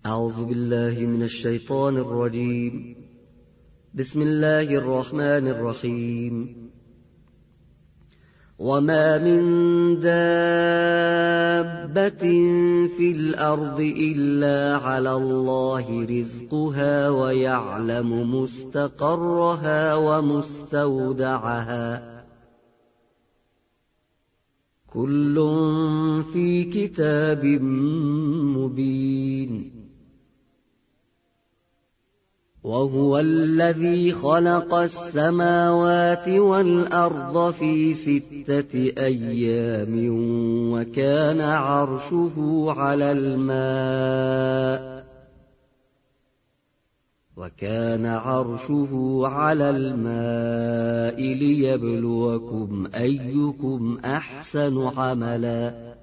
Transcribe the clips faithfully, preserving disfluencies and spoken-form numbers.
أعوذ بالله من الشيطان الرجيم. بسم الله الرحمن الرحيم. وما من دابة في الأرض إلا على الله رزقها ويعلم مستقرها ومستودعها كل في كتاب مبين. وهو الذي خلق السماوات والأرض في ستة أيام وكان عرشه على الماء وكان عرشه على الماء ليبلوكم أيكم أحسن عملا.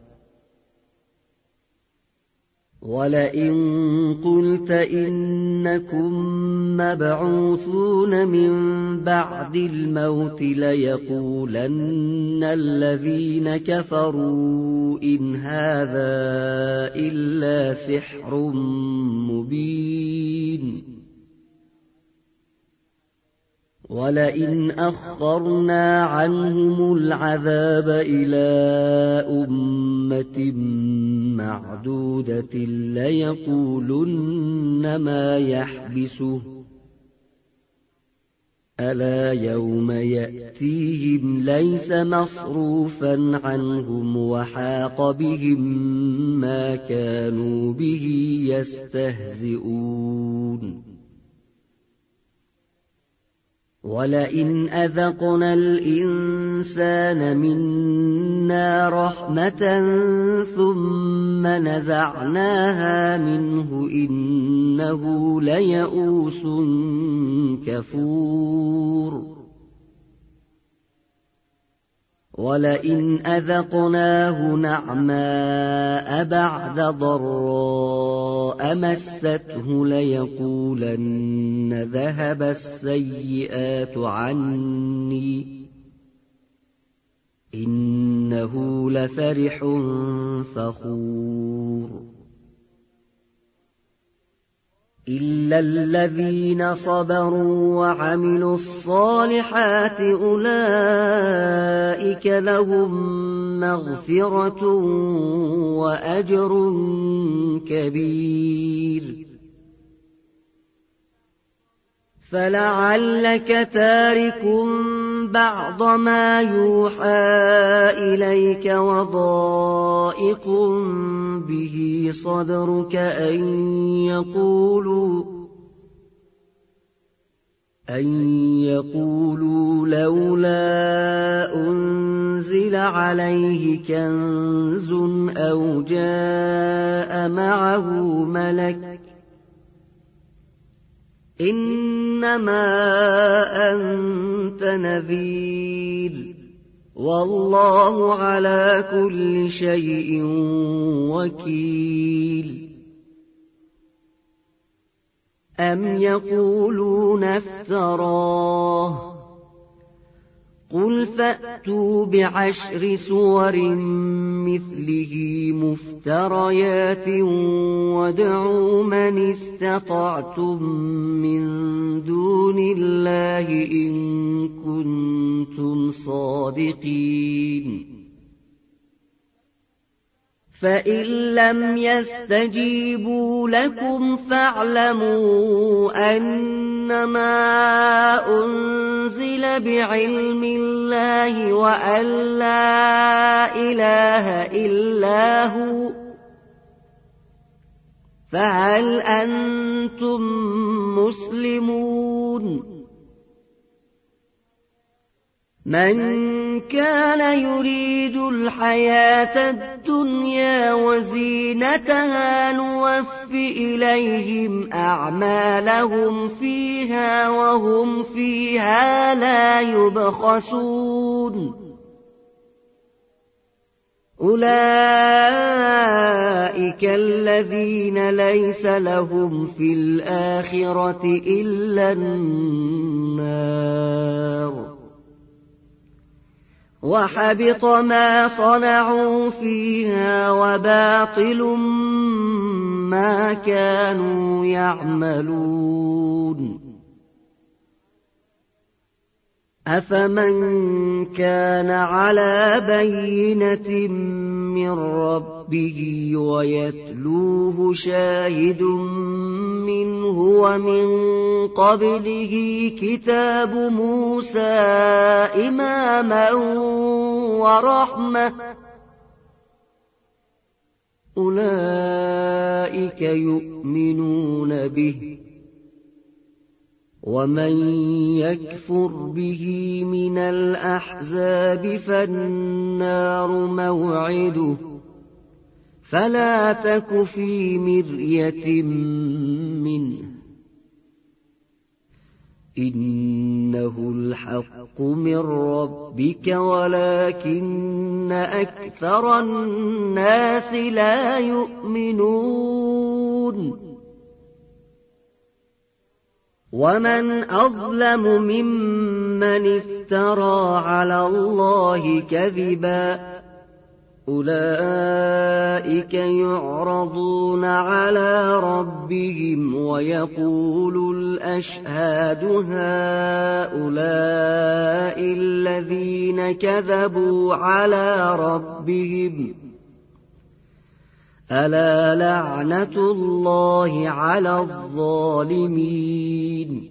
ولئن قلت إنكم مبعوثون من بعد الموت ليقولن الذين كفروا إن هذا إلا سحر مبين. ولئن أخرنا عنهم العذاب إلى أمة معدودة ليقولن ما يحبسه ألا يوم يأتيهم ليس مصروفا عنهم وحاق بهم ما كانوا به يستهزئون. ولئن أذقنا الإنسان منا رحمة ثم نزعناها منه إنه ليئوس كفور. ولئن أذقناه نعماء بعد ضراء مسته ليقولن ذهب السيئات عني إنه لفرح فخور. إلا الذين صبروا وعملوا الصالحات أولئك لهم مغفرة وأجر كبير. فلعلك تارك بعض ما يوحى إليك وضائق به صدرك أن يقولوا أن يقولوا لولا أنزل عليه كنز أو جاء معه ملك إنما أنت نذير والله على كل شيء وكيل. أم يقولون افتراه قل فأتوا بعشر سور مثله مفتريات وادعوا من استطعتم من دون الله إن كنتم صادقين. فإن لم يستجيبوا لكم فاعلموا أنما أنزل بعلم الله وأن لا إله إلا هو فهل أنتم مسلمون؟ من كان يريد الحياة الدنيا وزينتها نوف إليهم أعمالهم فيها وهم فيها لا يبخسون. أولئك الذين ليس لهم في الآخرة إلا النار وحبط ما صنعوا فيها وباطل ما كانوا يعملون أفمن كان على بينة من ربه ويتلوه شاهد منه ومن قبله كتاب موسى إماما ورحمة أولئك يؤمنون به ومن يكفر به من الأحزاب فالنار موعده فلا تك في مرية منه إنه الحق من ربك ولكن أكثر الناس لا يؤمنون ومن أظلم ممن افترى على الله كذبا أولئك يعرضون على ربهم ويقول الأشهاد هؤلاء الذين كذبوا على ربهم ألا لعنة الله على الظالمين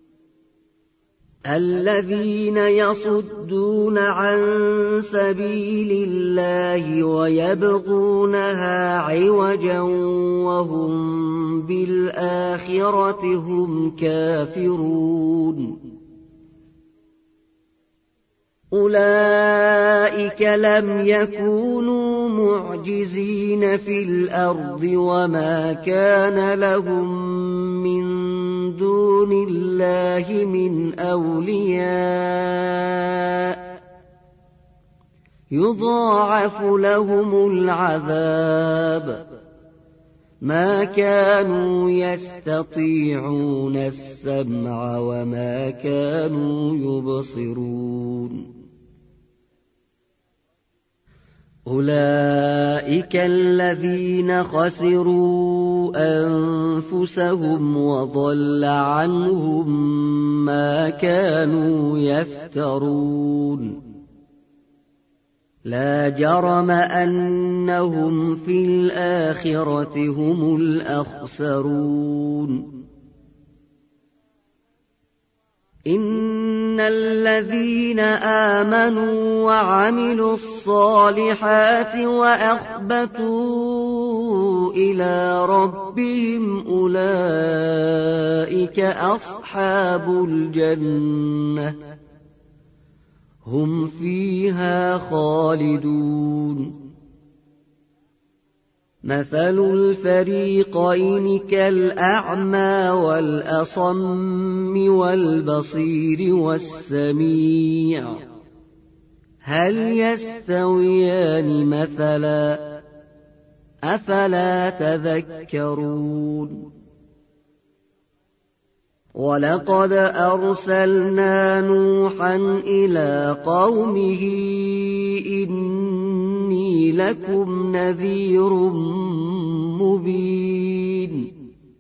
الذين يصدون عن سبيل الله ويبغونها عوجا وهم بالآخرة هم كافرون أولئك لم يكونوا معجزين في الأرض وما كان لهم من دون الله من أولياء يضاعف لهم العذاب ما كانوا يستطيعون السمع وما كانوا يبصرون أولئك الذين خسروا أنفسهم وضل عنهم ما كانوا يفترون لا جرم أنهم في الآخرة هم الأخسرون إن الذين آمنوا وعملوا الصالحات وأخبتوا إلى ربهم أولئك أصحاب الجنة هم فيها خالدون مثل الفريقين كالأعمى والأصم والبصير والسميع هل يستويان مثلا أفلا تذكرون ولقد أرسلنا نوحا إلى قومه إني لكم نذير مبين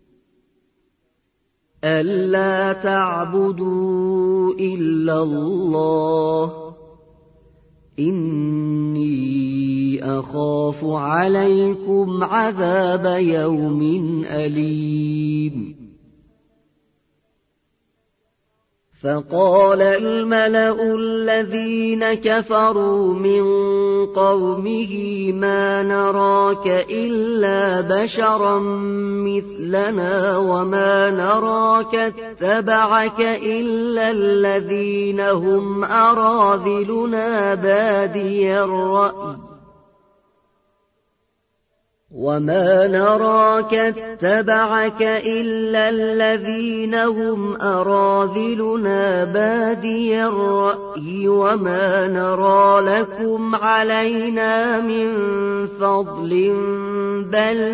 ألا تعبدوا إلا الله إني أخاف عليكم عذاب يوم أليم فقال الملأ الذين كفروا من قومه ما نراك إلا بشرا مثلنا وما نراك اتبعك إلا الذين هم أراذلنا بادي الرأي وما نراك اتبعك إلا الذين هم أراذلنا بادي الرأي وما نرى لكم علينا من فضل بل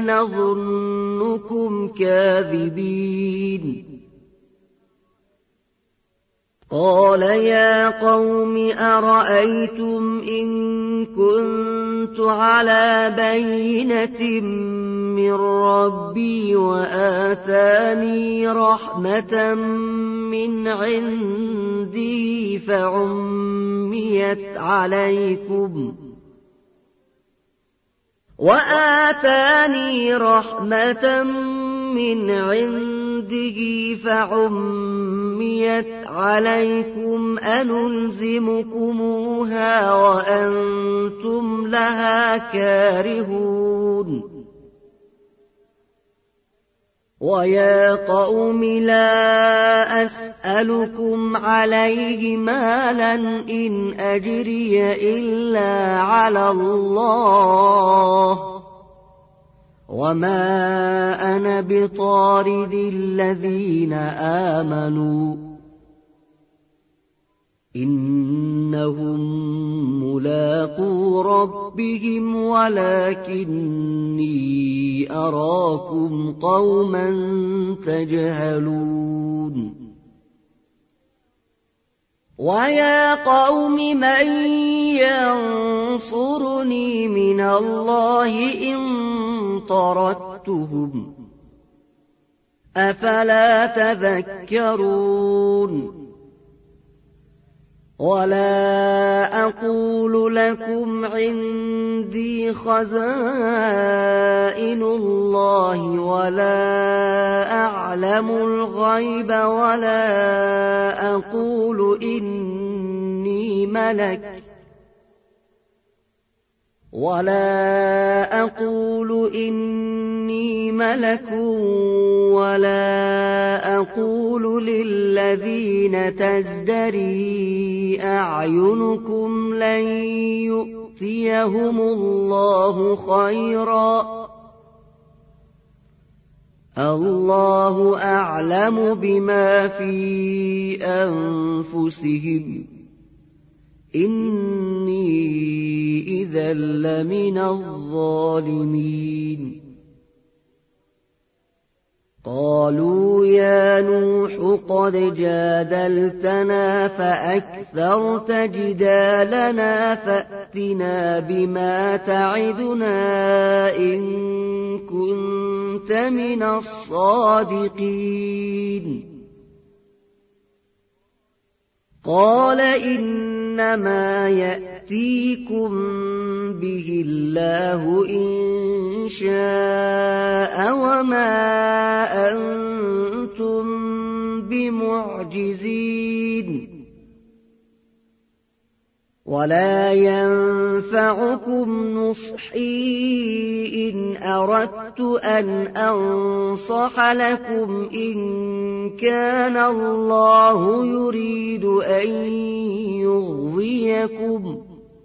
نظنكم كاذبين قال يا قوم أرأيتم إن كنت على بينة من ربي وآتاني رحمة من عنده فعميت عليكم وآتاني رحمة من عنده فعميت عليكم أنلزمكموها وأنتم لها كارهون ويا قوم لا أسألكم عليه مالا إن أجري إلا على الله وما أنا بطارد الذين آمنوا إنهم ملاقو ربهم ولكني أراكم قوما تجهلون ويا قوم من ينصرني من الله إن طردتهم أفلا تذكرون ولا أقول لكم عندي خزائن الله ولا أعلم الغيب ولا أقول إني ملك ولا أقول إني ملك ولا أقول للذين تزدري أعينكم لن يؤتيهم الله خيرا الله أعلم بما في أنفسهم إني إذا لمن الظالمين قالوا يا نوح قد جادلتنا فأكثرت جدالنا فأتنا بما تعدنا إن كنت من الصادقين قال إنما يأتيكم به الله إن شاء وما أنتم بمعجزين ولا ينفعكم نصحي إن أردت أن أنصح لكم إن كان الله يريد أن يغويكم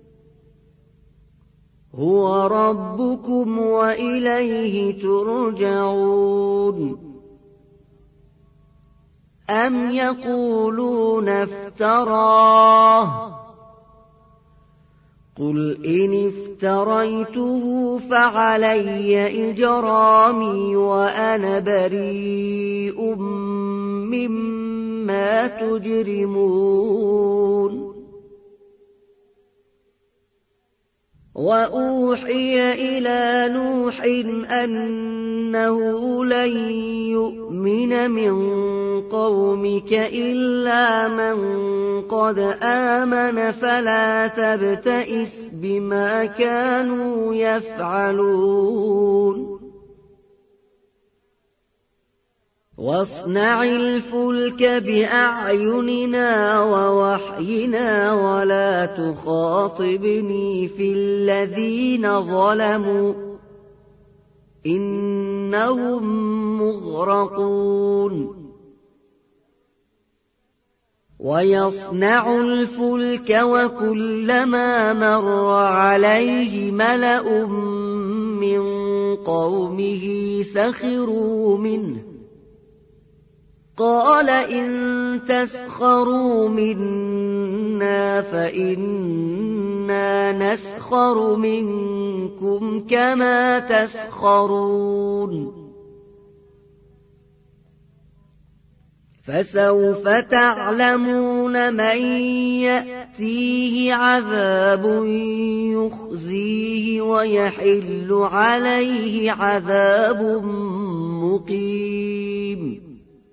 هو ربكم وإليه ترجعون أم يقولون افتراه قل إن افتريته فعلي إجرامي وأنا بريء مما تجرمون وأوحي إلى نوح أنه لن يؤمن من قومك إلا من قد آمن فلا تبتئس بما كانوا يفعلون واصنع الفلك بأعيننا ووحينا ولا تخاطبني في الذين ظلموا إنهم مغرقون ويصنع الفلك وكلما مر عليه ملأ من قومه سخروا منه قال إن تسخروا منا فإنا نسخر منكم كما تسخرون فسوف تعلمون وتخافون من يأتيه عذاب يخزيه ويحل عليه عذاب مقيم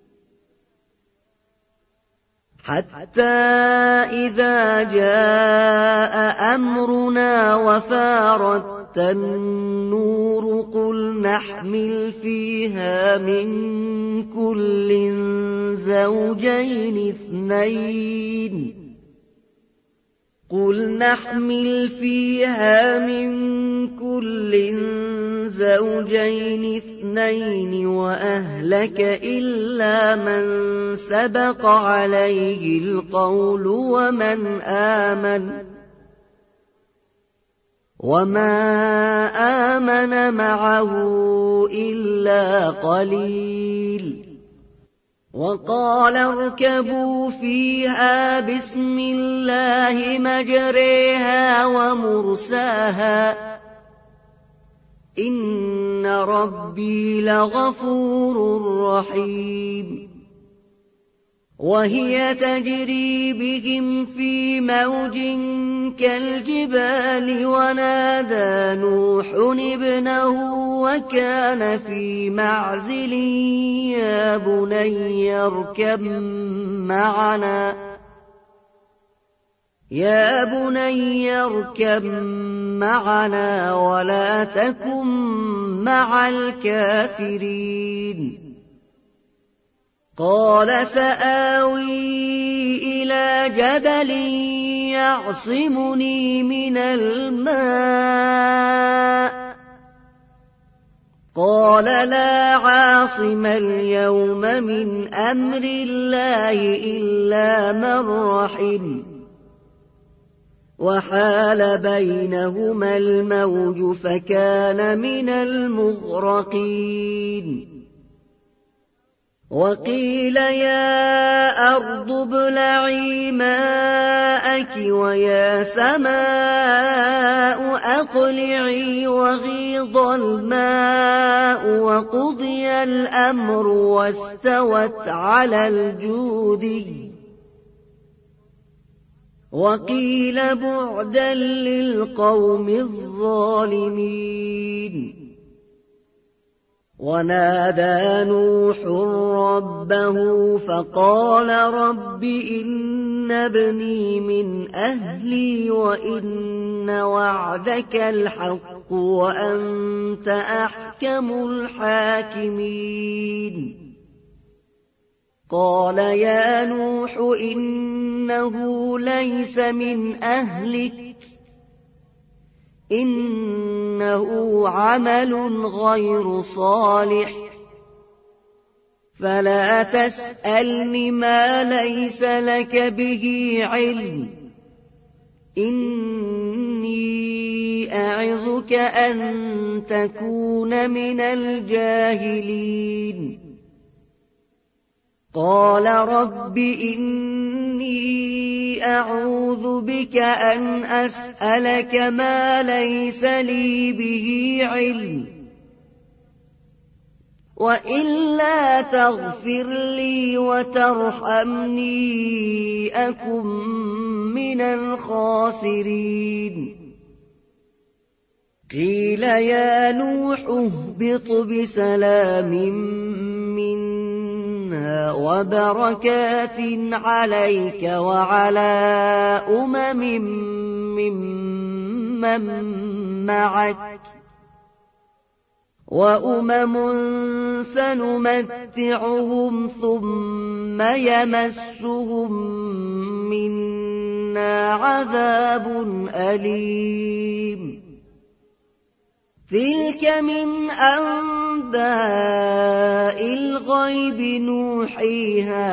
حتى إذا جاء أمرنا وفارت النور قل نحمل فيها من كل زوجين اثنين قل نحمل فيها من كل زوجين اثنين وأهلك إلا من سبق عليه القول ومن آمن وما آمن معه إلا قليل وقال اركبوا فيها بسم الله مجريها ومرساها إن ربي لغفور رحيم وهي تجري بهم في موج كالجبال ونادى نوح ابنه وكان في معزل يا بني اركب معنا يا بني اركب معنا ولا تكن مع الكافرين قال سآوي إلى جبل يعصمني من الماء قال لا عاصم اليوم من أمر الله إلا من رحم وحال بينهما الموج فكان من المغرقين وقيل يا أرض ابلعي ماءك ويا سماء أقلعي وغيض الماء وقضي الأمر واستوت على الجودي وقيل بعدا للقوم الظالمين ونادى نوح ربه فقال رب إن ابني من أهلي وإن وعدك الحق وأنت أحكم الحاكمين قال يا نوح إنه ليس من أهلك إنه عمل غير صالح فلا تسألني ما ليس لك به علم إني أعظك أن تكون من الجاهلين قال رب إني أعوذ بك أن أسألك ما ليس لي به علم وإلا تغفر لي وترحمني أكن من الخاسرين قيل يا نوح اهبط بسلام منا وبركات عليك وعلى أمم ممن معك وأمم سنمتعهم ثم يمسهم منا عذاب أليم تلك من أنباء الغيب نوحيها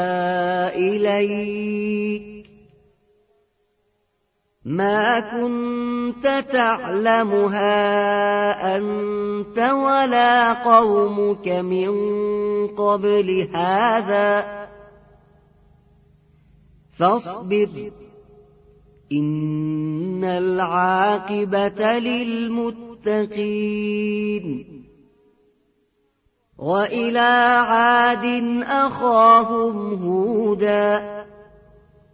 إليك ما كنت تعلمها أنت ولا قومك من قبل هذا فاصبر إن العاقبة للمتقين وإلى عاد أخاهم هودا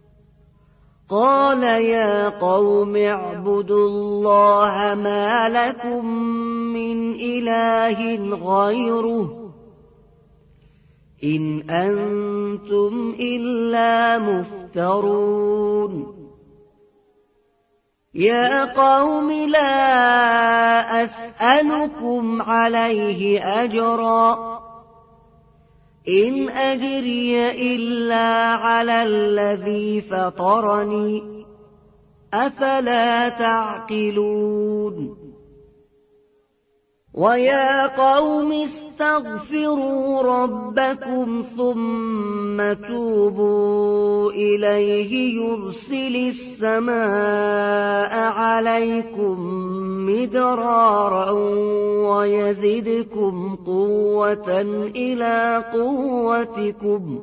قال يا قوم اعبدوا الله ما لكم من إله غيره إن أنتم إلا مفترون يا قوم لا أسألكم عليه أجرا إن أجري إلا على الذي فطرني أفلا تعقلون ويا قوم استغفروا ربكم ثم توبوا إليه يرسل السماء عليكم مدرارا ويزدكم قوة إلى قوتكم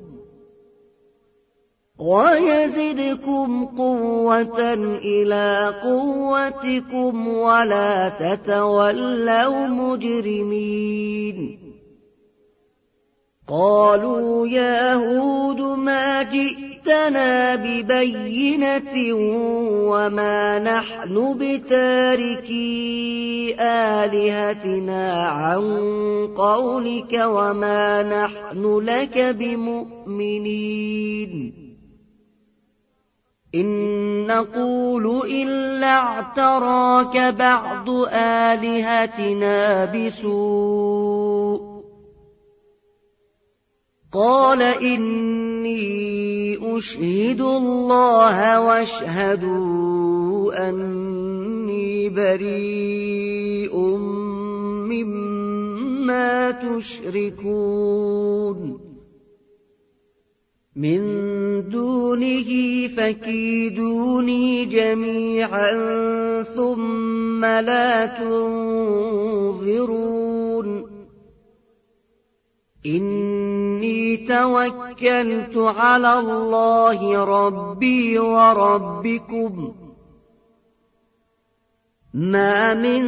ويزدكم قوة إلى قوتكم ولا تتولوا مجرمين قالوا يا هود ما جئتنا ببينة وما نحن بتاركي آلهتنا عن قولك وما نحن لك بمؤمنين إن نقول إلا اعتراك بعض آلهتنا بسوء قال إني أشهد الله واشهدوا أني بريء مما تشركون من دونه فكيدوني جميعا ثم لا تنظرون إني توكلت على الله ربي وربكم ما من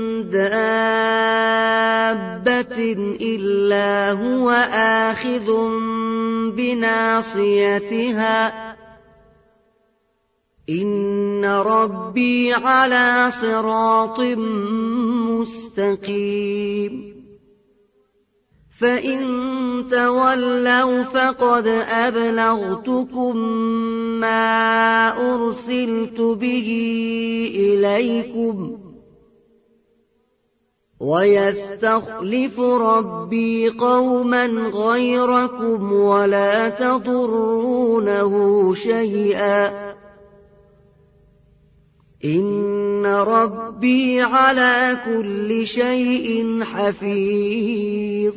دابة إلا هو آخذ بناصيتها إن ربي على صراط مستقيم فإن تولوا فقد أبلغتكم ما أرسلت به إليكم ويستخلف ربي قوما غيركم ولا تضرونه شيئا إن ربي على كل شيء حفيظ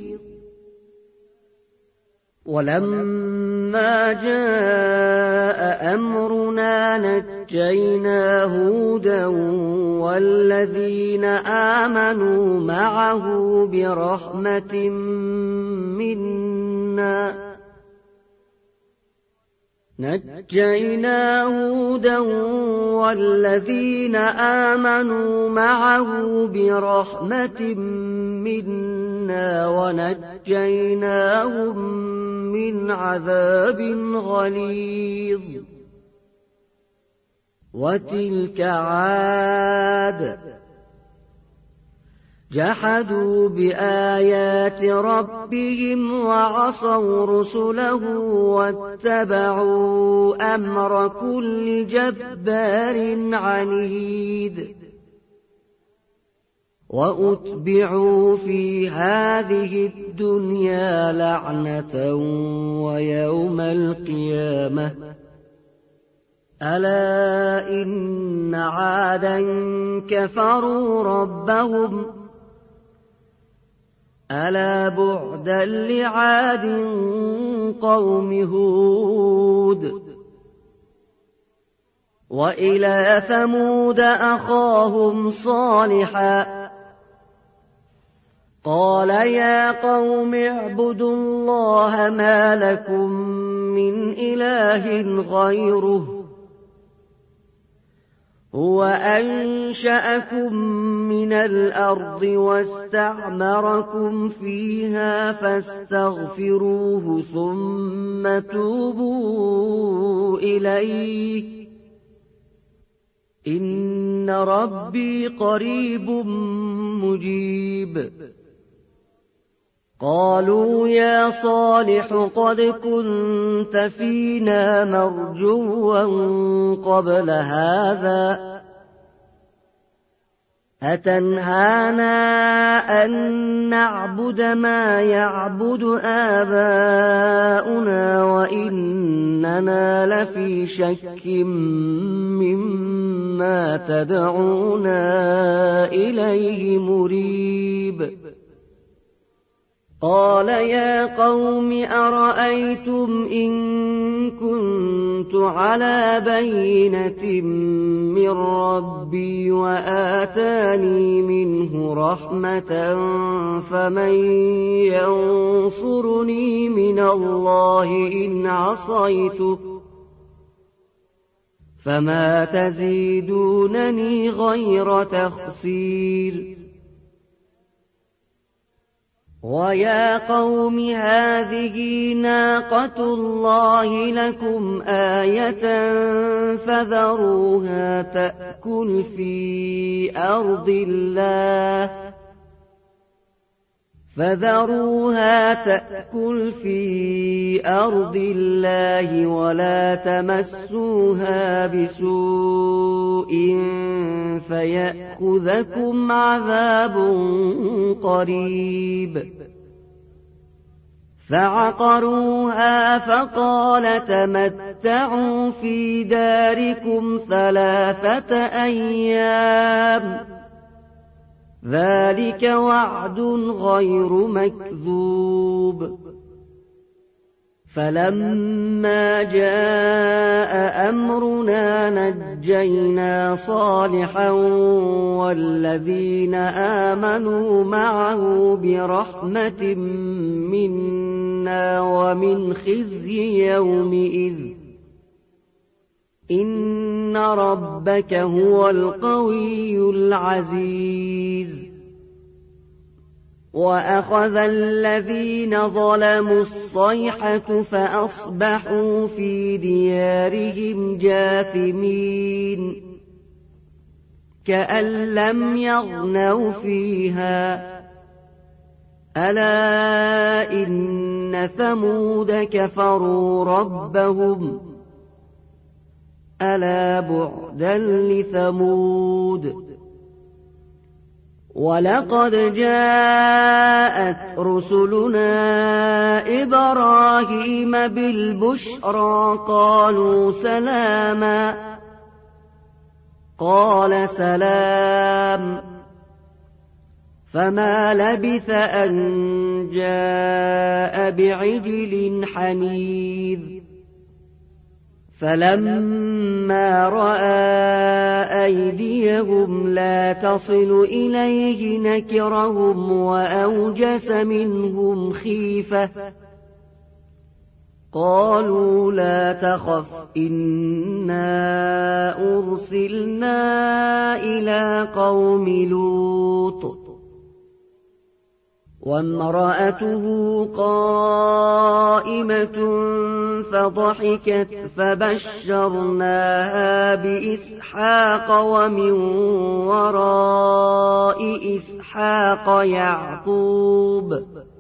ولما جاء أمرنا نجينا هودا والذين آمنوا معه برحمة منا نجينا هودا والذين آمنوا معه برحمة منا ونجيناهم من عذاب غليظ وتلك عاد جحدوا بآيات ربهم وعصوا رسله واتبعوا أمر كل جبار عنيد وأتبعوا في هذه الدنيا لعنة ويوم القيامة ألا إن عادا كفروا ربهم ألا بعدا لعاد قوم هود وإلى ثمود أخاهم صالحا قال يا قوم اعبدوا الله ما لكم من إله غيره هو أنشأكم من الأرض واستعمركم فيها فاستغفروه ثم توبوا إليه إن ربي قريب مجيب. قالوا يا صالح قد كنت فينا مرجوا قبل هذا أتنهانا أن نعبد ما يعبد آباؤنا وإننا لفي شك مما تدعونا إليه مريب. قال يا قوم أرأيتم إن كنت على بينة من ربي وآتاني منه رحمة فمن ينصرني من الله إن عصيته فما تزيدونني غير تخسير. ويا قوم هذه ناقة الله لكم آية فذروها تأكل في أرض الله فذروها تأكل في أرض الله ولا تمسوها بسوء فيأخذكم عذاب قريب. فعقروها فقال تمتعوا في داركم ثلاثة أيام ذلك وعد غير مكذوب. فلما جاء أمرنا نجينا صالحا والذين آمنوا معه برحمة منا ومن خزي يومئذ إن ربك هو القوي العزيز. وأخذ الذين ظلموا الصيحة فأصبحوا في ديارهم جاثمين كأن لم يغنوا فيها ألا إن ثمود كفروا ربهم ألا بعدا لثمود. ولقد جاءت رسلنا إبراهيم بالبشرى قالوا سلاما قال سلام فما لبث أن جاء بعجل حنيذ. فلما رأى أيديهم لا تصل إليه نكرهم وأوجس منهم خيفة قالوا لا تخف إنا أرسلنا إلى قوم لوط وامرأته قائمة فضحكت فبشرناها بإسحاق ومن وراء إسحاق يعقوب.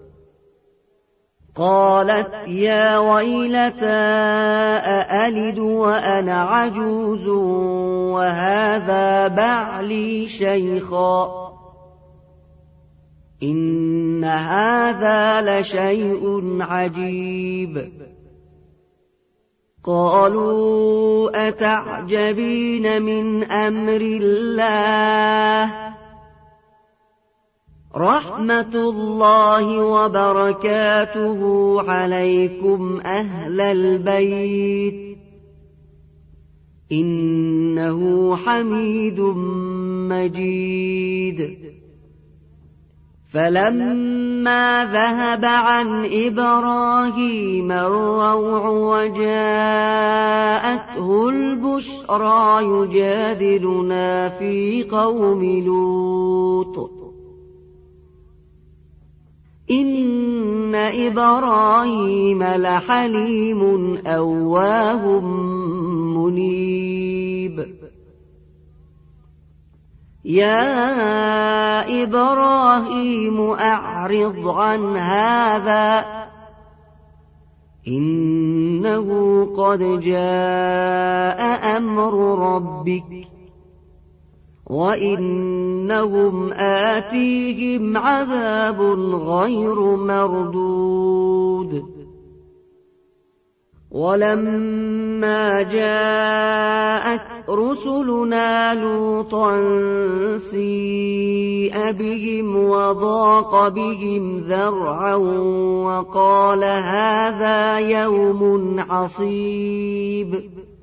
قالت يا ويلتى أألد وأنا عجوز وهذا بعلي شيخا إن هذا لشيء عجيب. قالوا أتعجبين من أمر الله رحمة الله وبركاته عليكم أهل البيت إنه حميد مجيد. فلما ذهب عن إبراهيم الروع وجاءته البشرى يجادلنا في قوم لوط إن إبراهيم لحليم أواه منيب. يا إبراهيم أعرض عن هذا إنه قد جاء أمر ربك وإنهم آتيهم عذاب غير مردود ولما جاءت رسلنا لوطا سيء بهم وضاق بهم ذرعا وقال هذا يوم عصيب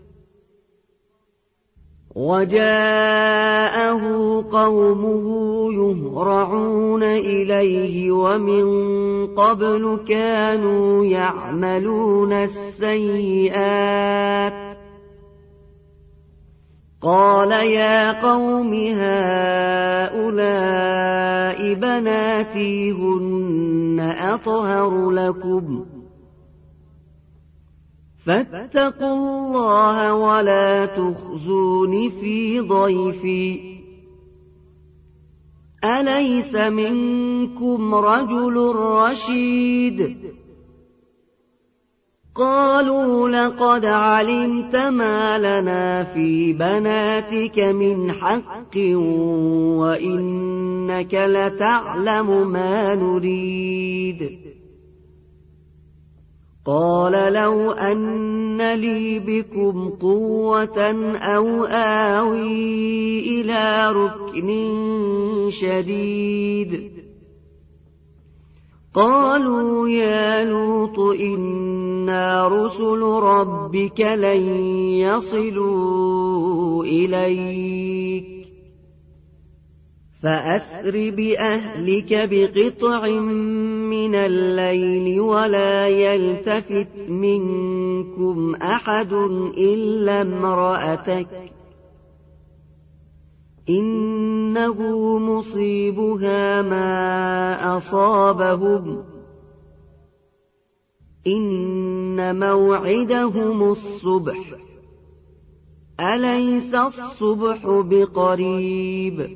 وجاءه قومه يهرعون إليه ومن قبل كانوا يعملون السيئات قال يا قوم هؤلاء بناتي هن أطهر لكم فاتقوا الله ولا تخزون في ضيفي أليس منكم رجل رشيد قالوا لقد علمت ما لنا في بناتك من حق وإنك لتعلم ما نريد قال لو أن لي بكم قوة أو آوي إلى ركن شديد قالوا يا لوط إنا رسل ربك لن يصلوا إليك فأسر بأهلك بقطع من الليل ولا يلتفت منكم أحد إلا امرأتك إنه مصيبها ما أصابهم إن موعدهم الصبح أليس الصبح بقريب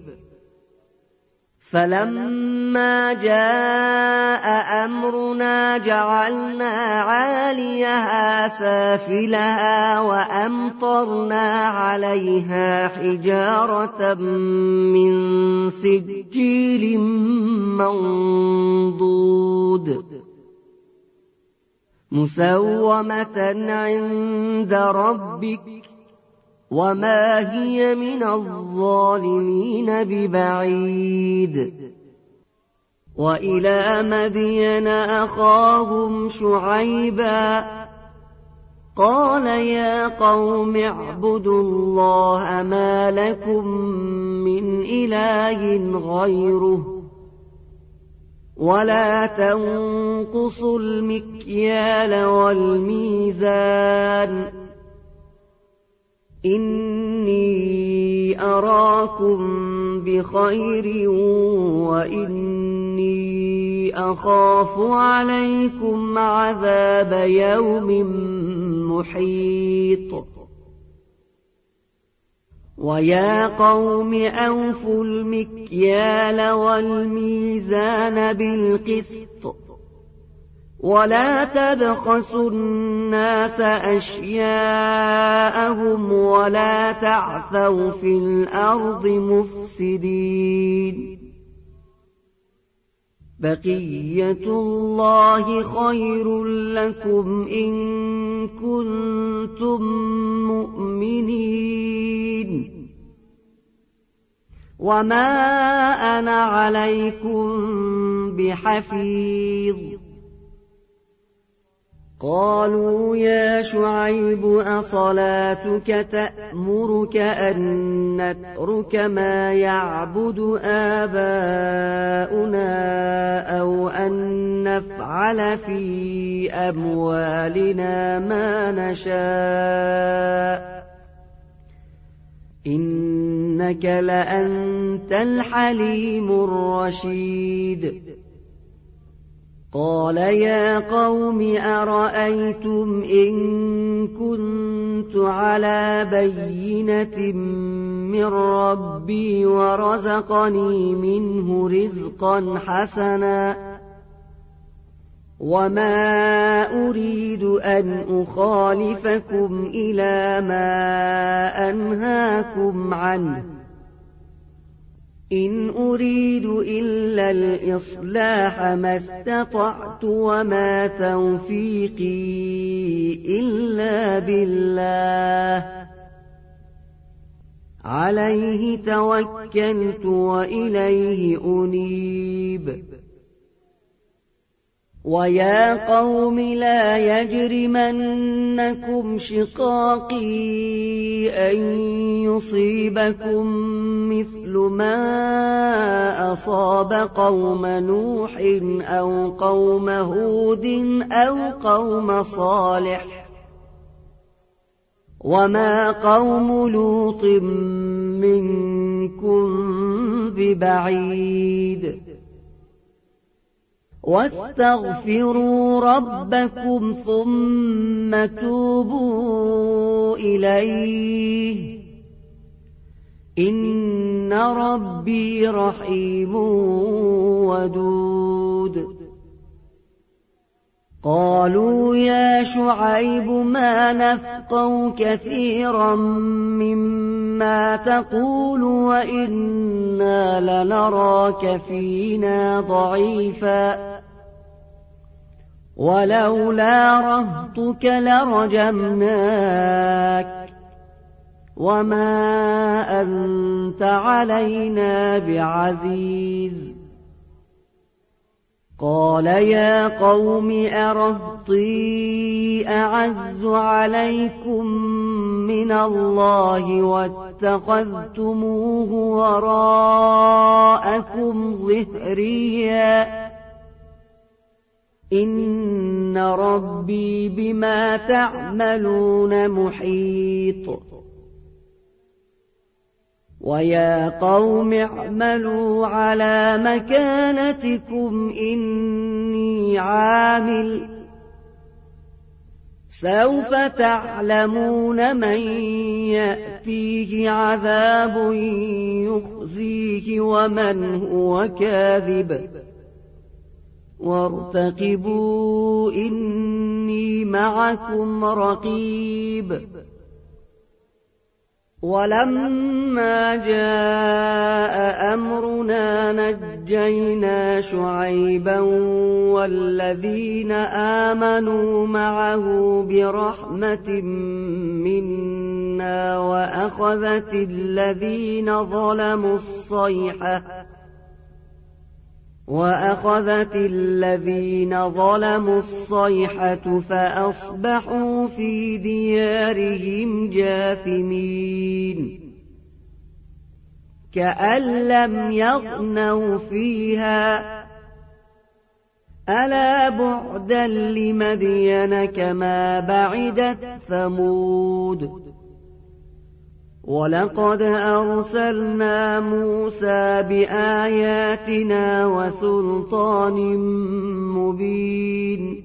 فلما جاء أمرنا جعلنا عاليها سافلها وأمطرنا عليها حجارة من سجيل منضود مسومة عند ربك وما هي من الظالمين ببعيد وإلى مدين أخاهم شعيبا قال يا قوم اعبدوا الله ما لكم من إله غيره ولا تنقصوا المكيال والميزان إني أراكم بخير وإني أخاف عليكم عذاب يوم محيط ويا قوم أوفوا المكيال والميزان بالقسط ولا تبخسوا الناس أشياءهم ولا تعثوا في الأرض مفسدين بقية الله خير لكم إن كنتم مؤمنين وما أنا عليكم بحفيظ قالوا يا شعيب أصلاتك تأمرك أن نترك ما يعبد آباؤنا أو أن نفعل في أموالنا ما نشاء إنك لأنت الحليم الرشيد قال يا قوم أرأيتم إن كنت على بينة من ربي ورزقني منه رزقا حسنا وما أريد أن أخالفكم إلى ما أنهاكم عنه إن أريد إلا الإصلاح ما استطعت وما توفيقي إلا بالله عليه توكلت وإليه أنيب ويا قوم لا يجرمنكم شقاقي أن يصيبكم مثل ما أصاب قوم نوح أو قوم هود أو قوم صالح وما قوم لوط منكم ببعيد واستغفروا ربكم ثم توبوا إليه إن ربي رحيم ودود قالوا يا شعيب ما نفقه كثيرا مما تقول وإنا لنراك فينا ضعيفا ولولا رهطك لرجمناك وما أنت علينا بعزيز قال يا قوم أرهطي أعز عليكم من الله واتخذتموه وراءكم ظهريا إن ربي بما تعملون محيط ويا قوم اعملوا على مكانتكم إني عامل سوف تعلمون من يأتيه عذاب يخزيه ومن هو كاذب وارتقبوا إني معكم رقيب ولما جاء أمرنا نجينا شعيبا والذين آمنوا معه برحمة منا وأخذت الذين ظلموا الصيحة وأخذت الذين ظلموا الصيحة فأصبحوا في ديارهم جاثمين كأن لم يغنوا فيها ألا بعدا لمدين كما بعدت ثمود ولقد أرسلنا موسى بآياتنا وسلطان مبين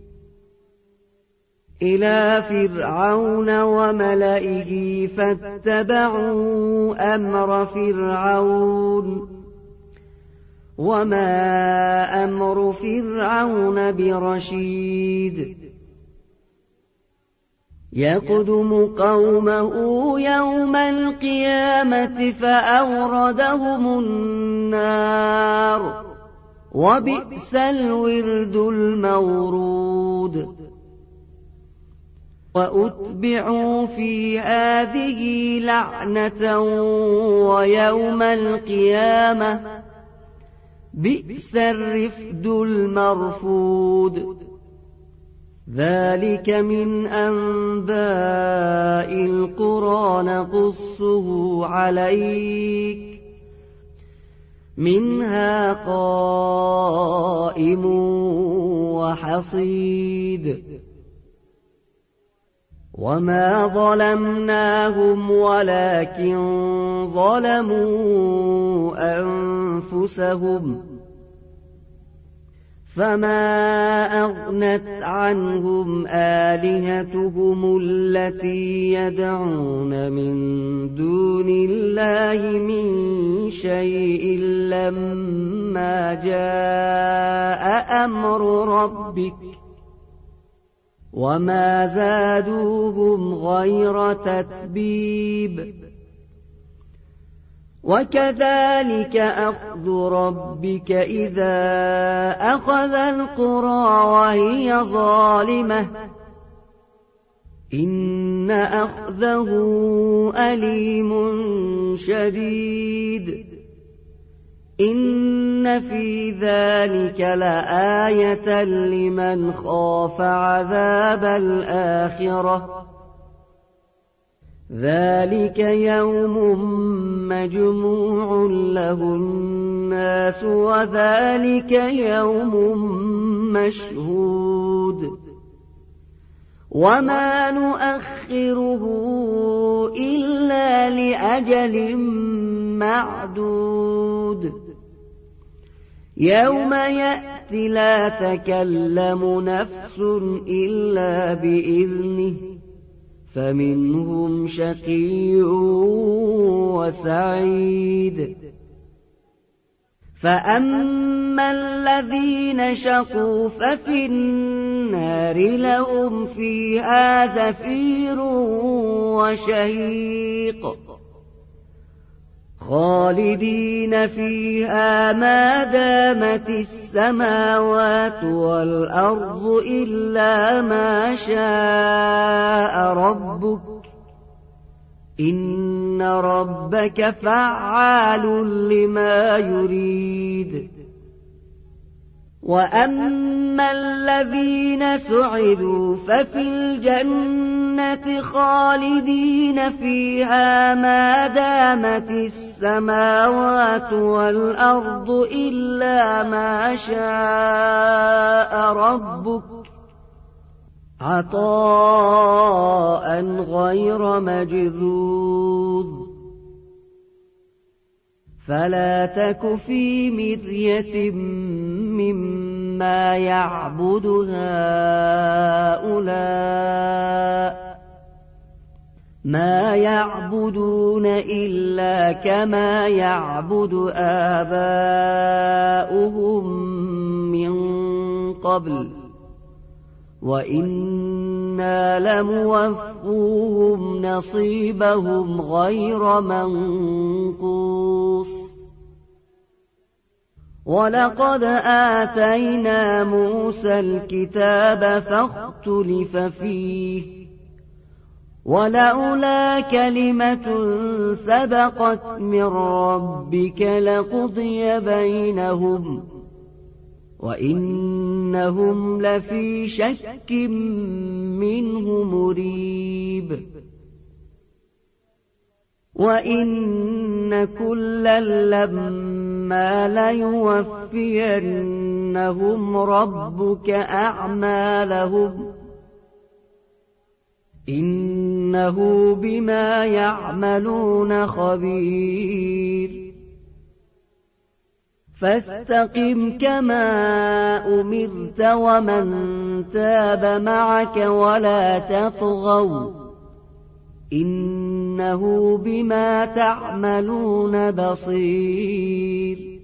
إلى فرعون وملئه فاتبعوا أمر فرعون وما أمر فرعون برشيد يقدم قومه يوم القيامة فأوردهم النار وبئس الورد المورود وأتبعوا في هذه لعنة ويوم القيامة بئس الرفد المرفود ذلك من أنباء القرى نقصه عليك منها قائم وحصيد وما ظلمناهم ولكن ظلموا أنفسهم فما أغنت عنهم آلهتهم التي يدعون من دون الله من شيء لما جاء أمر ربك وما زادوهم غير تتبيب وكذلك أخذ ربك إذا أخذ القرى وهي ظالمة إن أخذه أليم شديد إن في ذلك لآية لمن خاف عذاب الآخرة ذلك يوم مجموع له الناس وذلك يوم مشهود وما نؤخره إلا لأجل معدود يوم يأتي لا تكلم نفس إلا بإذنه فمنهم شقي وسعيد فأما الذين شقوا ففي النار لهم فيها زفير وشهيق خالدين فيها ما دامت السماوات والأرض إلا ما شاء ربك إن ربك فعال لما يريد وأما الذين سعدوا ففي الجنة خالدين فيها ما دامت السماوات والأرض إلا ما شاء ربك عطاء غير مجذوذ فلا تك في مرية مما يعبد هؤلاء ما يعبدون إلا كما يعبد آباؤهم من قبل وإنا لموفوهم نصيبهم غير منقوص ولقد آتينا موسى الكتاب فاختلف فيه ولولا كلمة سبقت من ربك لقضي بينهم وإنهم لفي شك منه مريب وإن كلا لما ليوفينهم ربك أعمالهم إنه بما يعملون خبير فاستقم كما أمرت ومن تاب معك ولا تطغوا إنه بما تعملون بصير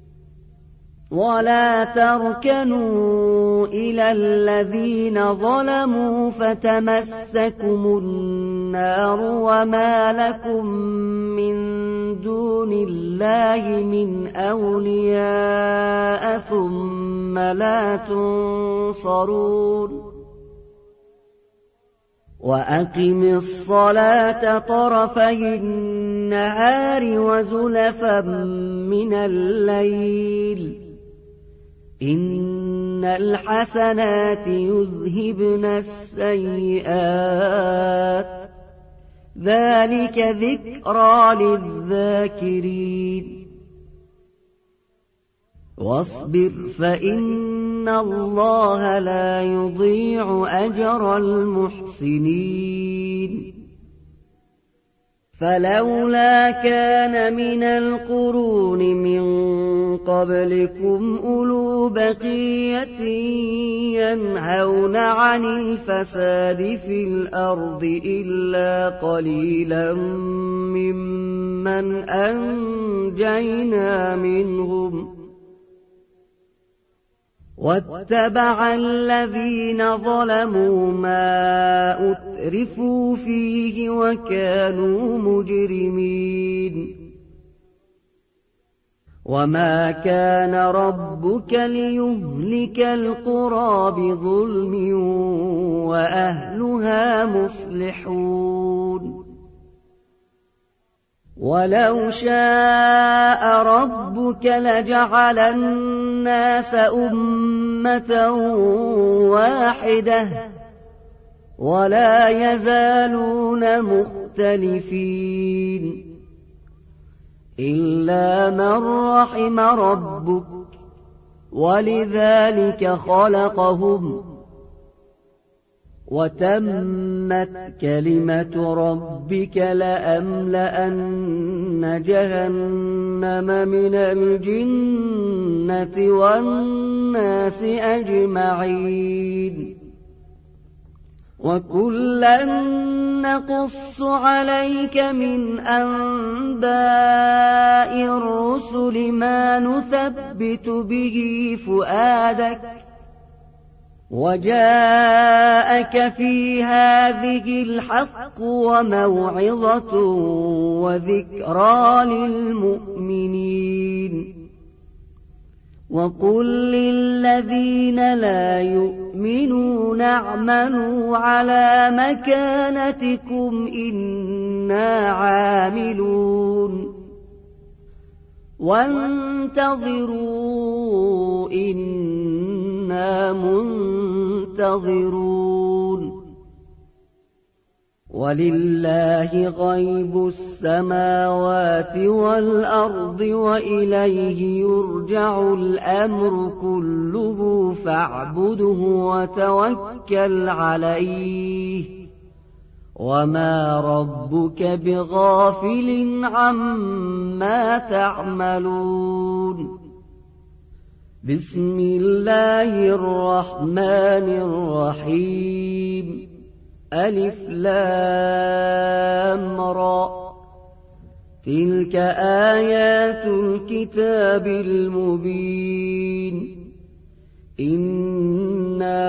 ولا تركنوا إلى الذين ظلموا فتمسكم النار وما لكم من دون الله من أولياء ثم لا تنصرون وأقم الصلاة طرفي النهار وزلفا من الليل إن الحسنات يذهبن السيئات ذلك ذكرى للذاكرين واصبر فإن الله لا يضيع أجر المحسنين فلولا كان من القرون من قبلكم أولو بقية ينهون عن الفساد في الأرض إلا قليلا ممن أنجينا منهم واتبع الذين ظلموا ما أترفوا فيه وكانوا مجرمين وما كان ربك ليهلك القرى بظلم وأهلها مصلحون ولو شاء ربك لجعل الناس أمة واحدة ولا يزالون مختلفين إلا من رحم ربك ولذلك خلقهم وتمت كلمة ربك لأملأن جهنم من الجنة والناس أجمعين وكلا نقص عليك من أنباء الرسل ما نثبت به فؤادك وجاءك في هذه الحق وموعظة وذكرى للمؤمنين وقل للذين لا يؤمنون اعملوا على مكانتكم إنا عاملون وانتظروا إنا منتظرون ولله غيب السماوات والأرض وإليه يرجع الأمر كله فاعبده وتوكل عليه وما ربك بغافل عما تعملون بسم الله الرحمن الرحيم ألف لام را تلك آيات الكتاب المبين إنا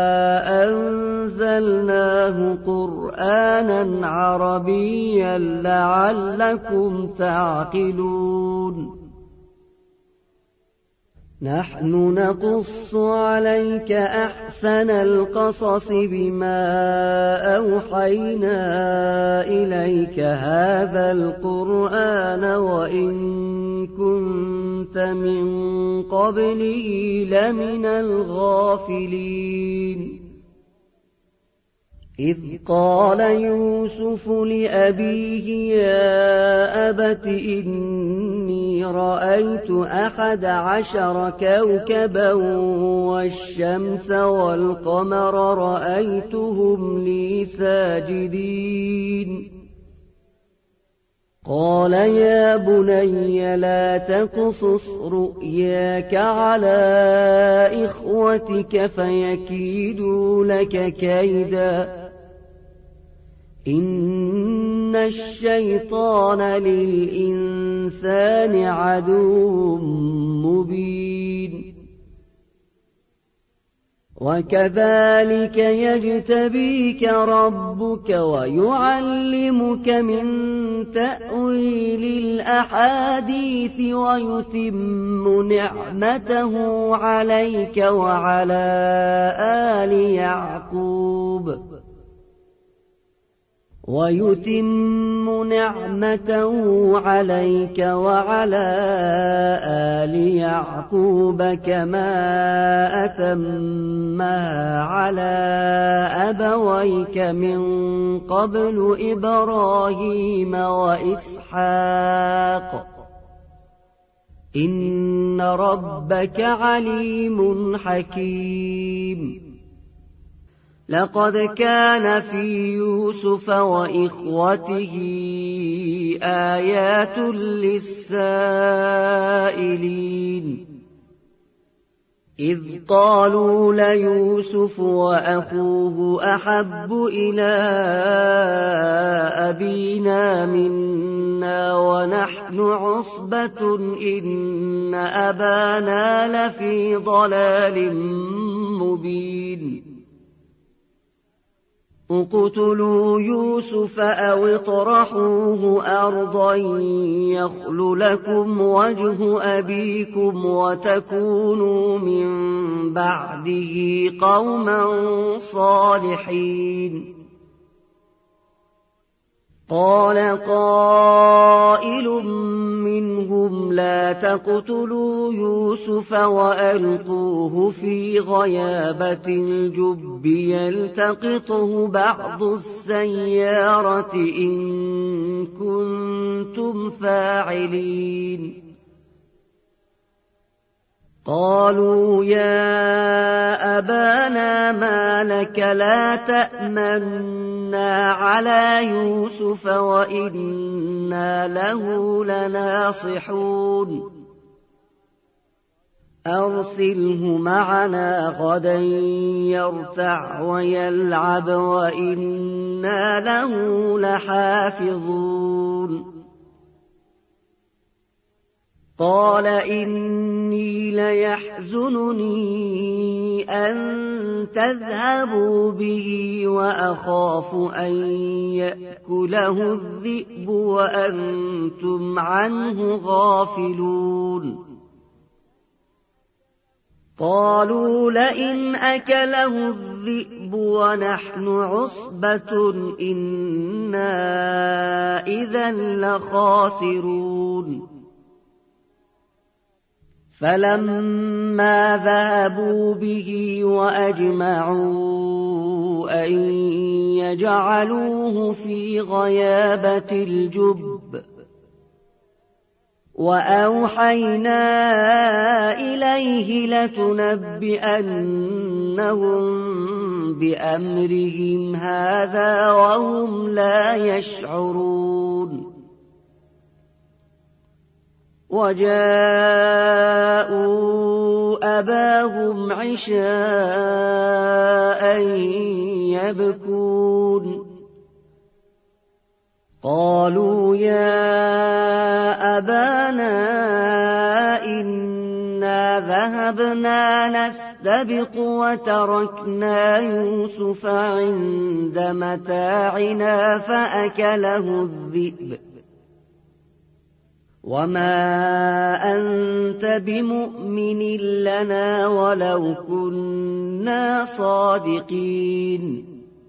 أنزلناه قرآنا عربيا لعلكم تعقلون نحن نقص عليك أحسن القصص بما أوحينا إليك هذا القرآن وإن كنت من قبله لمن الغافلين إذ قال يوسف لأبيه يا أبت إني رأيت أحد عشر كوكبا والشمس والقمر رأيتهم لي ساجدين قال يا بني لا تقصص رؤياك على إخوتك فيكيدوا لك كيدا إن الشيطان للإنسان عدو مبين وكذلك يجتبيك ربك ويعلمك من تأويل الأحاديث ويتم نعمته عليك وعلى آل يعقوب ويتم نعمته عليك وعلى آل يعقوب كما أتمها على أبويك من قبل إبراهيم وإسحاق إن ربك عليم حكيم لقد كان في يوسف وإخوته آيات للسائلين إذ قالوا ليوسف وأخوه أحب إلى أبينا منا ونحن عصبة إن أبانا لفي ضلال مبين اقتلوا يوسف أو اطرحوه أرضا يخل لكم وجه أبيكم وتكونوا من بعده قوما صالحين قال قائل منهم لا تقتلوا يوسف وألقوه في غيابة الجب يلتقطه بعض السيارة إن كنتم فاعلين قالوا يا أبانا ما لك لا تأمنا على يوسف وإنا له لناصحون أرسله معنا غدا يرتع ويلعب وإنا له لحافظون قال إني ليحزنني أن تذهبوا به وأخاف أن يأكله الذئب وأنتم عنه غافلون قالوا لئن أكله الذئب ونحن عصبة إنا إذا لخاسرون فلما ذهبوا به وأجمعوا أن يجعلوه في غيابة الجب وأوحينا إليه لتنبئنهم بأمرهم هذا وهم لا يشعرون وجاءوا أباهم عشاء يبكون قالوا يا أبانا إنا ذهبنا نستبق وتركنا يوسف عند متاعنا فأكله الذئب وما أنت بمؤمن لنا ولو كنا صادقين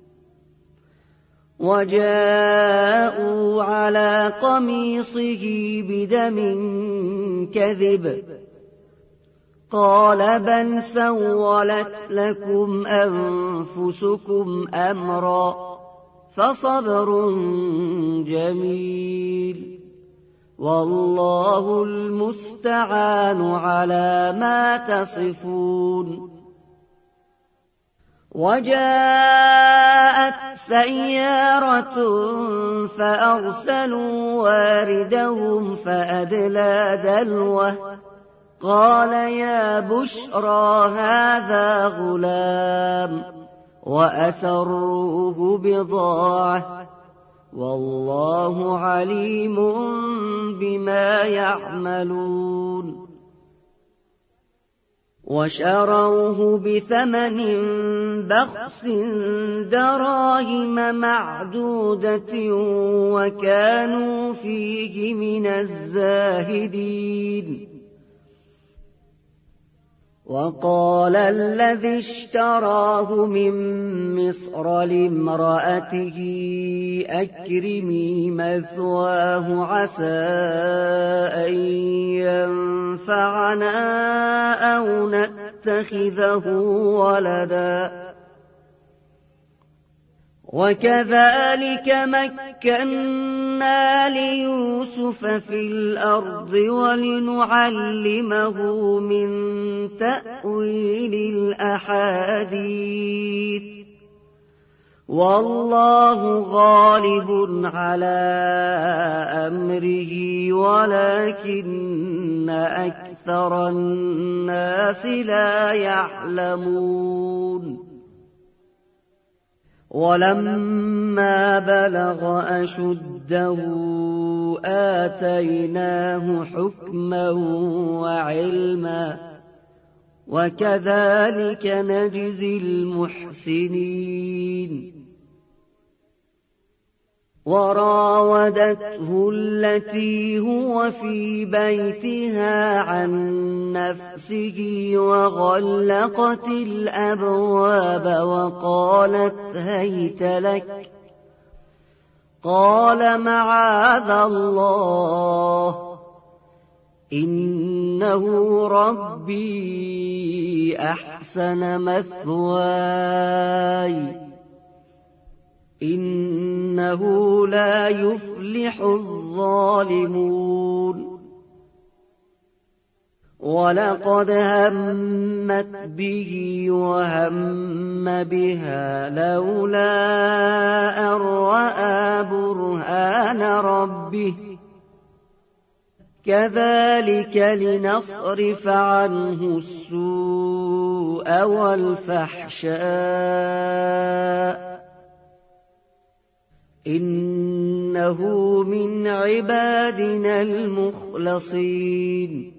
وجاءوا على قميصه بدم كذب قال بل سولت لكم أنفسكم أمرا فصبر جميل والله المستعان على ما تصفون وجاءت سيارة فأرسلوا واردهم فأدلى دلوه قال يا بشرى هذا غلام وأسروه بضاعة والله عليم بما يعملون وشروه بثمن بخس دراهم معدودة وكانوا فيه من الزاهدين وقال الذي اشتراه من مصر لامرأته أكرمي مثواه عسى أن ينفعنا أو نتخذه ولدا وكذلك مكنا ليوسف في الأرض ولنعلمه من تأويل الأحاديث والله غالب على أمره ولكن أكثر الناس لا يعلمون ولما بلغ أشده آتيناه حكما وعلما وكذلك نجزي المحسنين وراودته التي هو في بيتها عن نفسه وغلقت الأبواب وقالت هيت لك قال معاذ الله إنه ربي أحسن مثواي إنه لا يفلح الظالمون ولقد همت به وهم بها لولا أن رأى برهان ربه كذلك لنصرف عنه السوء والفحشاء إنه من عبادنا المخلصين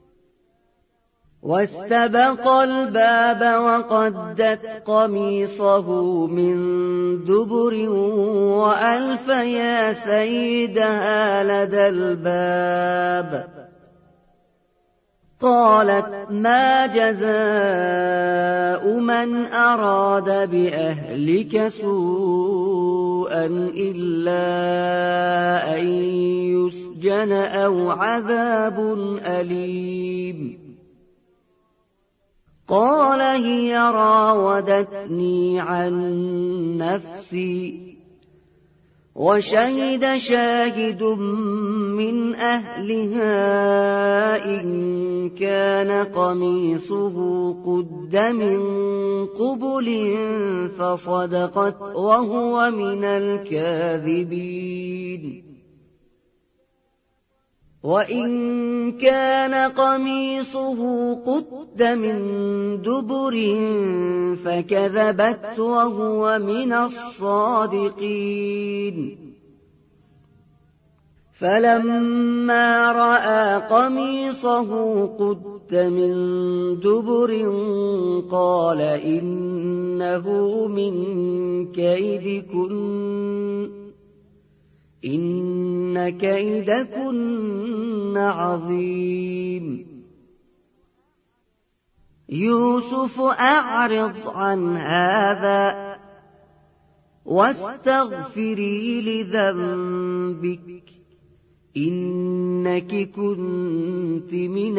واستبق الباب وقدت قميصه من دبر وألف يا سيدها لدى الباب قالت ما جزاء من أراد بأهلك سوءا إلا أن يسجن أو عذاب أليم قال هي راودتني عن نفسي وشهد شاهد من أهلها إن كان قميصه قد من قبل فصدقت وهو من الكاذبين وإن كان قميصه قد من دبر فكذبت وهو من الصادقين فلما رأى قميصه قد من دبر قال إنه من كيدكن إن كيدكن عظيم يوسف أعرض عن هذا واستغفري لذنبك إنك كنت من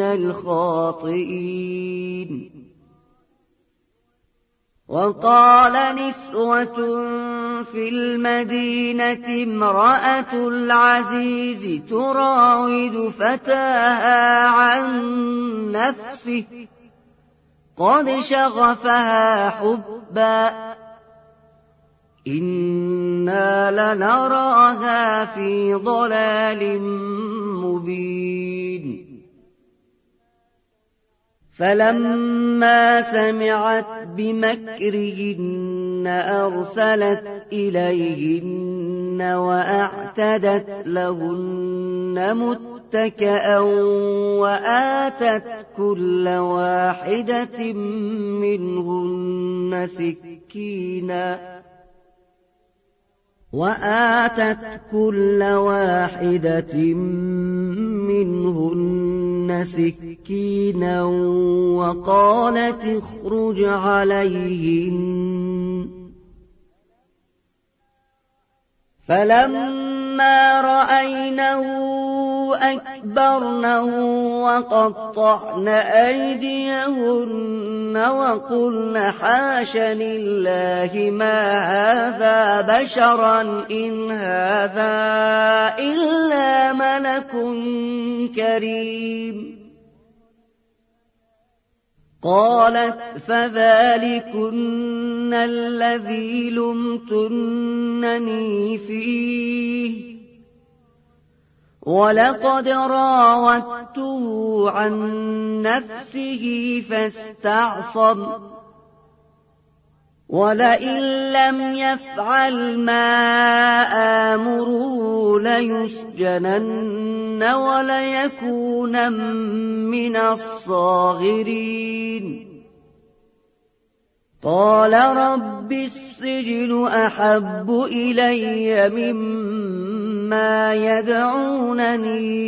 الخاطئين وقال نسوة في المدينة امرأة العزيز تراود فتاها عن نفسه قد شغفها حبا إنا لنراها في ضلال مبين فلما سمعت بمكرهن أرسلت إليهن وأعتدت لهن متكئا وآتت كل واحدة منهن سكينا وآتت كل واحدة منهن سكينا وقالت اخرج عليهن فلما رأينه أكبرنه وقطعن أيديهن وقلن حاش لله ما هذا بشرا إن هذا إلا ملك كريم قالت فذلكن الذي لمتنني فيه ولقد راودته عن نفسه فاستعصم ولئن لم يفعل ما آمره ليسجنن وليكون من الصاغرين قال رب السجن أحب إلي مما يدعونني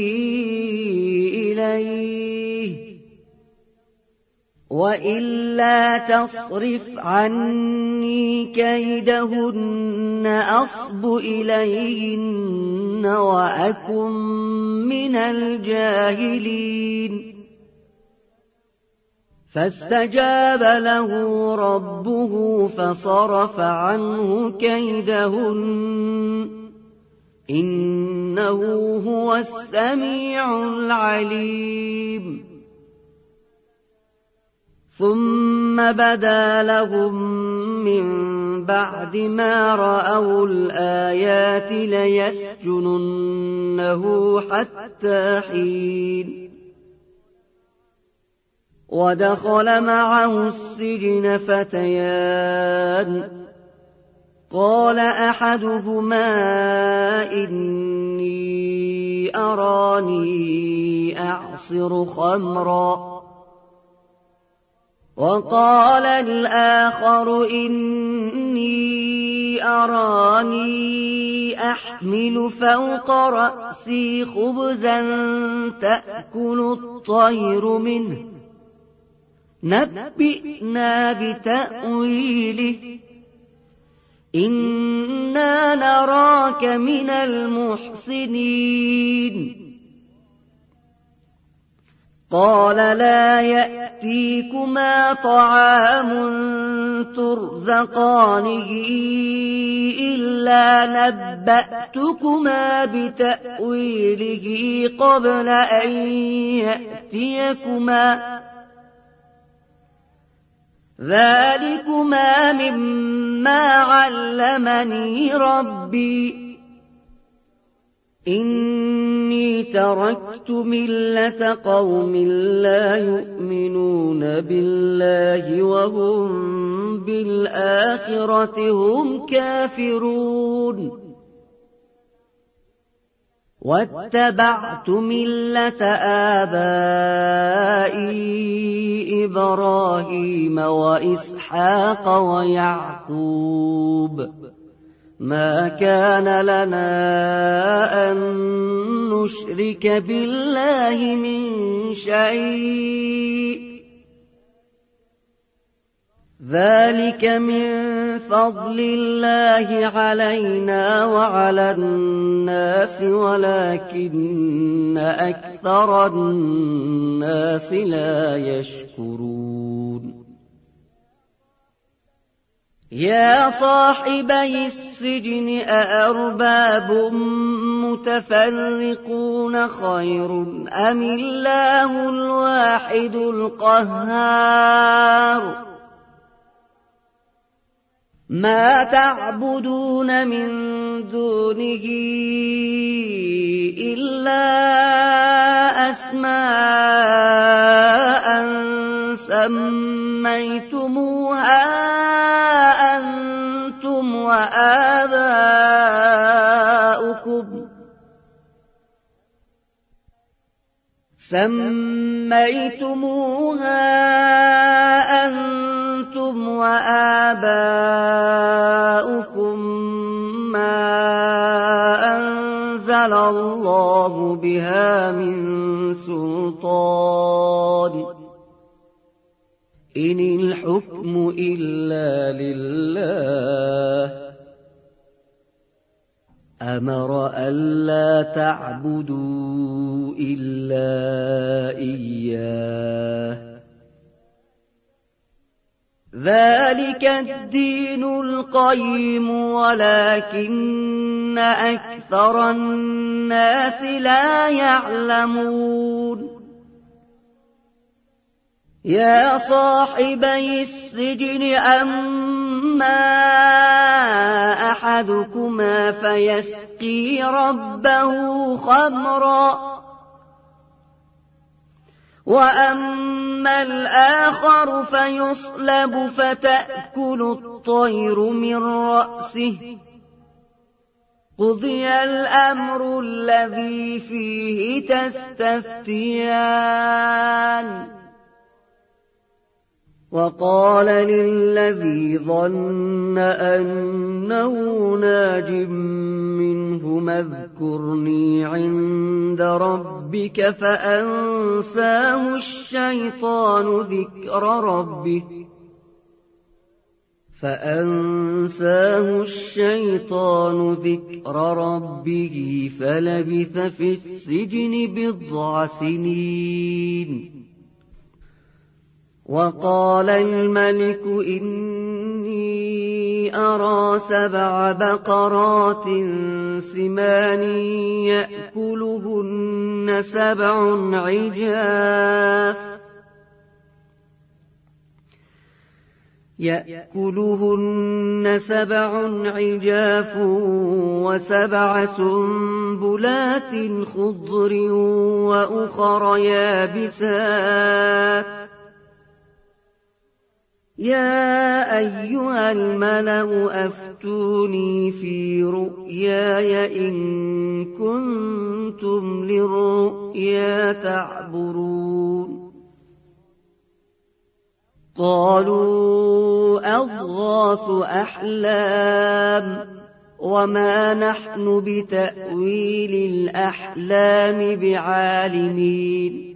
إليه وإلا تصرف عني كيدهن أصب إليهن وأكن من الجاهلين فاستجاب له ربه فصرف عنه كيدهن إنه هو السميع العليم ثم بدا لهم من بعد ما رأوا الآيات ليسجننه حتى حين ودخل معه السجن فتيان قال أحدهما إني أراني أعصر خمرا وقال الآخر إني أراني أحمل فوق رأسي خبزا تأكل الطير منه نبئنا بتأويله إنا نراك من المحسنين قال لا يأتيكما طعام ترزقانه إلا نبأتكما بتأويله قبل أن يأتيكما ذلكما مما علمني ربي إني تركت ملة قوم لا يؤمنون بالله وهم بالآخرة هم كافرون واتبعت ملة آبائي إبراهيم وإسحاق ويعقوب ما كان لنا أن نشرك بالله من شيء ذلك من فضل الله علينا وعلى الناس ولكن أكثر الناس لا يشكرون يا صاحبي السجن أأرباب متفرقون خير أم الله الواحد القهار ما تعبدون من دونه إلا أسماء سميتموها أنتم وآباؤكم سميتموها أنتم وآباؤكم ما أنزل الله بها من سلطان إن الحكم إلا لله أمر ألا تعبدوا إلا إياه ذلك الدين القيم ولكن أكثر الناس لا يعلمون يا صاحبي السجن أما أحدكما فيسقي ربه خمرا وأما الآخر فيصلب فتأكل الطير من رأسه قضي الأمر الذي فيه تستفتيان وقال للذي ظن أنه ناج منهما اذكرني عند ربك فأنساه الشيطان ذكر ربه فأنساه الشيطان ذكر ربه فلبث في السجن بضع سنين وقال الملك إني أرى سبع بقرات سمان يأكلهن سبع عجاف يأكلهن سبع عجاف وسبع سنبلات خضر وأخر يابسات يا أيها الملأ أفتوني في رؤياي إن كنتم للرؤيا تعبرون قالوا أضغاث أحلام وما نحن بتأويل الأحلام بعالمين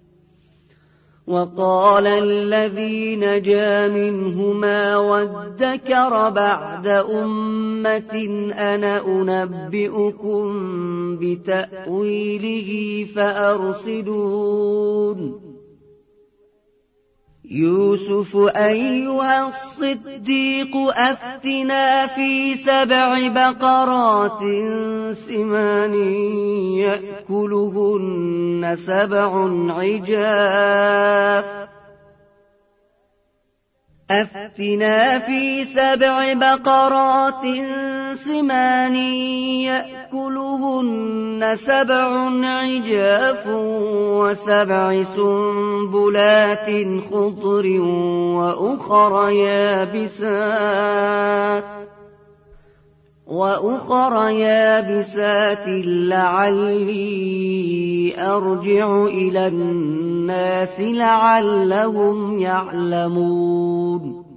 وقال الذي نجا منهما وادكر بعد أمة أنا أنبئكم بتأويله فأرسلون يوسف أيها الصديق أفتنا في سبع بقرات سمان يأكلهن سبع عجاف أفتنا في سبع بقرات سمان يأكلهن سبع عجاف وسبع سنبلات خضر وأخر يابسات وأخر يابسات لعلي أرجع إلى الناس لعلهم يعلمون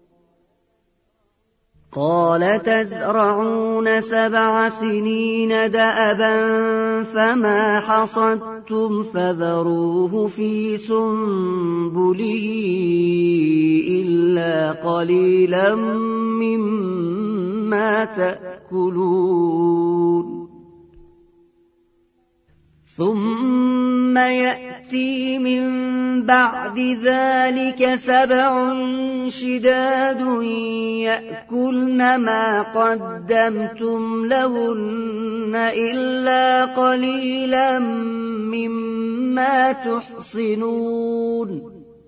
قال تزرعون سبع سنين دأبا فما حصدتم فذروه في سنبله إلا قليلا مما تأكلون ثم يأتي من بعد ذلك سبع شداد يأكلن ما قدمتم لهن إلا قليلا مما تحصنون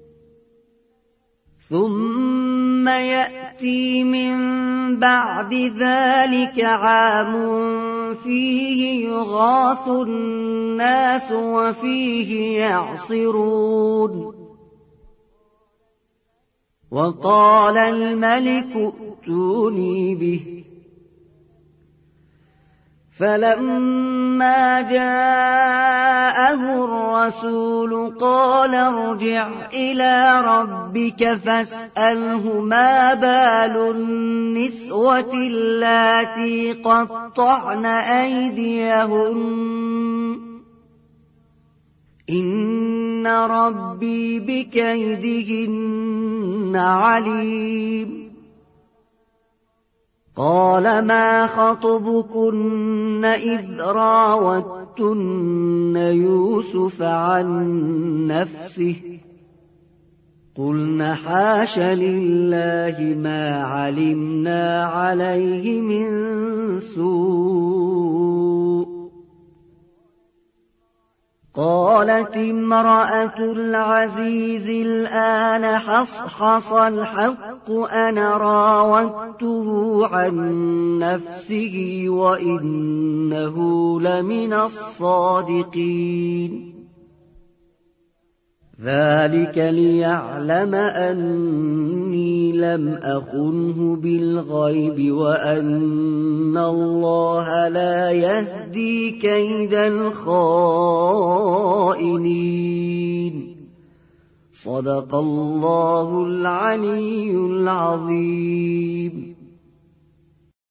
ثم يأتي من بعد ذلك عام فيه يغاث الناس وفيه يعصرون وقال الملك ائتوني به فلما جاءه الرسول قال ارجع إلى ربك فاسأله ما بال النسوة اللاتي قطعن أيديهن إن ربي بكيدهن عليم قال ما خطبكن إذ راوتن يوسف عن نفسه قلن حاش لله ما علمنا عليه من سوء قالت امرأة العزيز الآن حصحص الحق أنا راودته عن نفسه وإنه لمن الصادقين ذلك ليعلم أني لم أخنه بالغيب وأن الله لا يهدي كيد الخائنين صدق الله العلي العظيم.